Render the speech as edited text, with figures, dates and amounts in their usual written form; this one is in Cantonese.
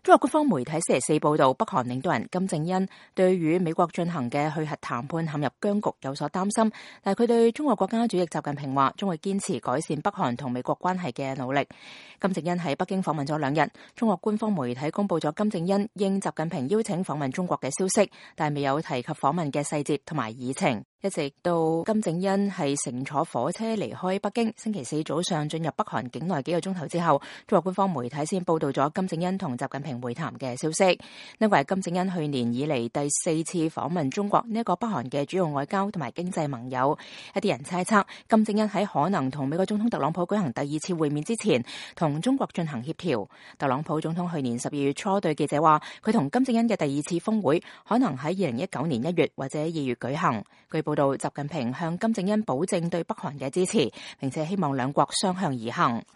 中國官方媒體星期四報道，北韓領導人金正恩對與美國進行嘅去核談判陷入僵局有所擔心，但係佢對中國國家主席習近平話，將會堅持改善北韓同美國關係嘅努力。金正恩喺北京訪問咗2日，中國官方媒體公布咗金正恩應習近平邀請訪問中國嘅消息，但係未有提及訪問嘅細節同埋議程。一直到金正恩係乘坐火車離開北京，星期四早上進入北韓境內幾個鐘頭之後，中國官方媒體先報道咗金正恩同習近平會談嘅消息。呢個係金正恩去年以嚟第4次訪問中國，呢一個北韓嘅主要外交同埋經濟盟友。一啲人猜測，金正恩喺可能同美國總統特朗普舉行第2次會面之前，同中國進行協調。特朗普總統去年12月初對記者話，佢同金正恩嘅第2次峰會可能喺2019年1月或者2月舉行。據報道，習近平向金正恩保證對北韓嘅支持，並且希望兩國相向而行。